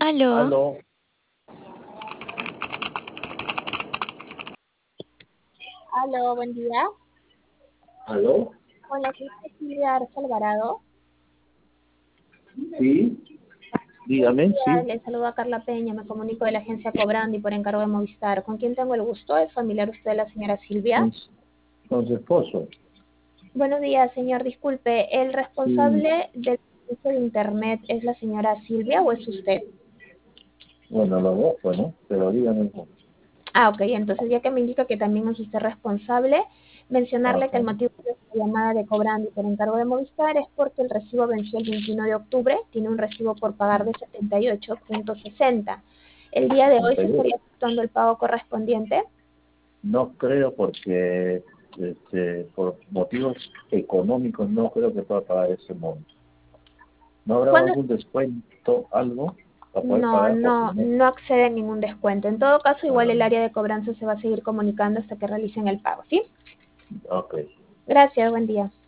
Aló, Aló, Aló, buen día. aló, Hola, soy Cecilia Arce Alvarado. sí, dígame, sí, Le saludo a Carla Peña, me comunico de la agencia Cobrandi por encargo de Movistar. ¿Con quién tengo el gusto? ¿Es familiar usted de la señora Silvia? con, con su esposo. Buenos días, señor. Disculpe, ¿el Sí, responsable del servicio de Internet es la señora Silvia o es usted? bueno, los dos, bueno, pero dígame. Ah, ok. Entonces, ya que me indica que también es usted responsable, mencionarle que Ajá, el motivo de esta llamada de Cobrandi por encargo de Movistar es porque el recibo venció el 21 de octubre, tiene un recibo por pagar de 78,60. El día de hoy se 78. estaría efectuando el pago correspondiente. No creo porque, por motivos económicos, no creo que pueda pagar ese monto. ¿No habrá ¿Cuándo? algún descuento, algo, para poder No, pagar por no, su mes? no accede a ningún descuento. En todo caso, igual Ah, el área de cobranza se va a seguir comunicando hasta que realicen el pago, ¿sí? ok. Gracias, buen día.